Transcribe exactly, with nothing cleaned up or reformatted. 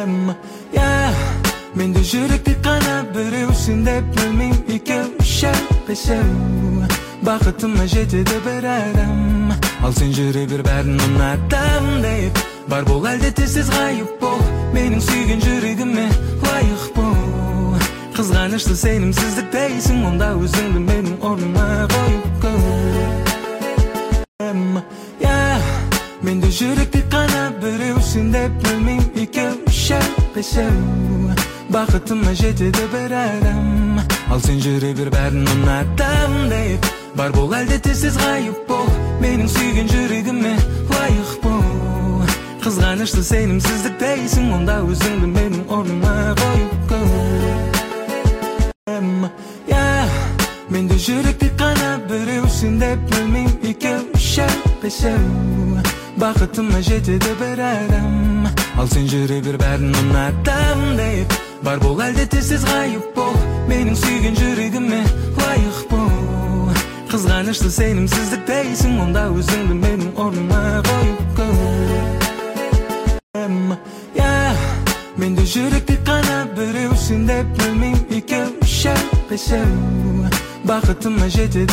Yeah, menде жүректі қана біреусің деп білмейм, екеу, үшеу, бесеу. Бақытыма жетеді бір адам, ал сен жүре бір бәрін ұнатам деп. Бар бол әлде тезсіз ғайып бол, менің сүйген жүрегіме лайық бол. Қызғанышты сенімсіздік дейсің, онда өзіңді менің орныма қойып көр. Yeah, менде жүректі қана біреусің деп білмейм, екеу, үшеу, бесеу. Бақытыма жетеді бір адам, ал сен жүре бір бәрін ұнатам деп. Бар бол әлде тезсіз ғайып бол, менің сүйген жүрегіме лайық бол. Қызғанышты сенімсіздік дейсің, онда өзіңді менің орныма қойып көр. Yeah, менде жүректі қана біреусің деп білмейм, екеу, үшеу, бесеу. Бақытыма жетеді бір адам, ал сен жүре бір бәрін ұнатам деп. Бар бол әлде тезсіз ғайып бол, менің сүйген жүрегіме лайық бол. Қызғанышты сенімсіздік дейсің, онда өзіңді менің орныма қойып көр. Yeah, менде жүректі қана біреусің деп білмейм, екеу, үшеу, бесеу. Бақытыма жетеді